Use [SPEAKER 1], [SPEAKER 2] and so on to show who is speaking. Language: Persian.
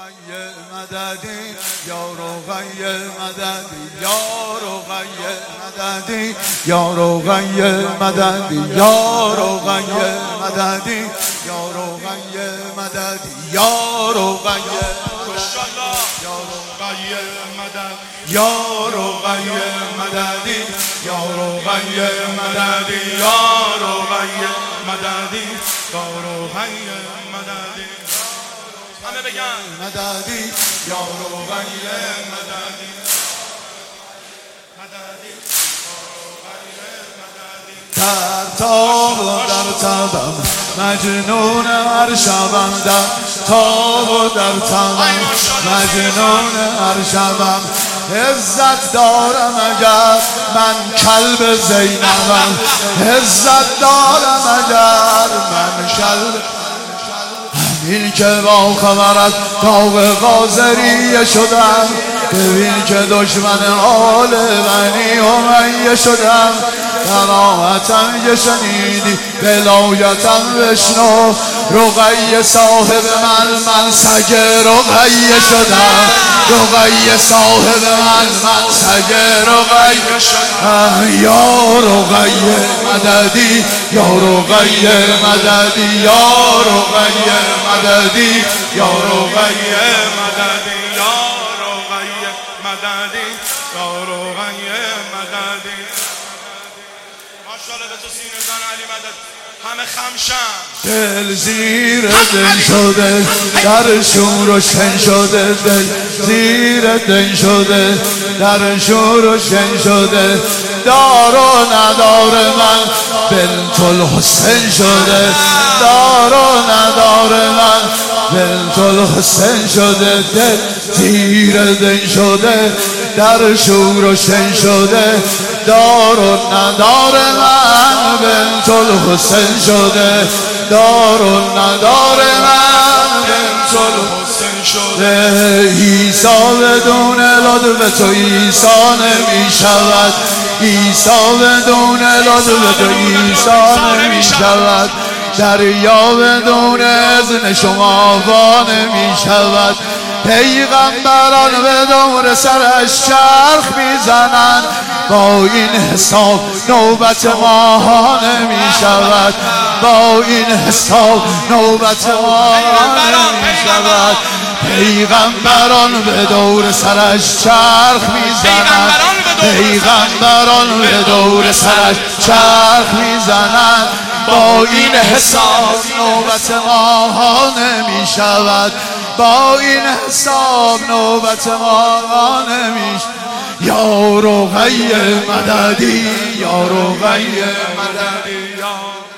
[SPEAKER 1] رقیه مددی یا رقیه مددی یا رقیه مددی یا رقیه مددی یا رقیه مددی یا رقیه مددی یا رقیه ماشاءالله یا رقیه مددی یا رقیه مددی یا رقیه مددی یا رقیه مددی یا رقیه مددی همه بگن مددی یا رقیه مددی مددی در تاب و در تبم مجنون هر شبم در تاب و در تبم مجنون هر شبم عزت دارم اگر من کلب زینبم عزت دارم اگر من کلب همین که با خبرت داغ قاضریه شدم ببین که دشمن آل بنی امیه شدم کراهتم یه شنیدی ولایتم بشنو رقیه صاحب من سگ رقیه شدم رقیه صاحب من سگ رقیه شدم یا رقیه مددی یا رقیه مددی یا رقیه مددی یا رقیه مددی یا رقیه مددی یا رقیه مددی ماشاءالله به تو سینه زن علی مدد همه خمشن دل زیر دل شده در شور و شن شده دل زیر دل شده در شور و شن شده دار و ندار من بنت الحسین شده دار و ندار من بنت الحسین شده دل زیر دل شده در شور و شن شده دار و ندار من بنت الحسین شده دار و ندار من بنت الحسین شده عیسی بدون لطف تو عیسی نمی شود عیسی بدون لطف تو عیسی نمی شود دریا بدون اذن شما وا نمی شود پیغمبران به دور سرش چرخ میزنند با این حساب نوبت ما نمی شود با این حساب نوبت ما نمی شود پیغمبران به دور سرش چرخ میزنند پیغمبران به دور سرش چرخ میزنند با این حساب نوبت ما نمی شود با این حساب نوبت ما نمی شود یا رقیه مددی یا رقیه مددی یا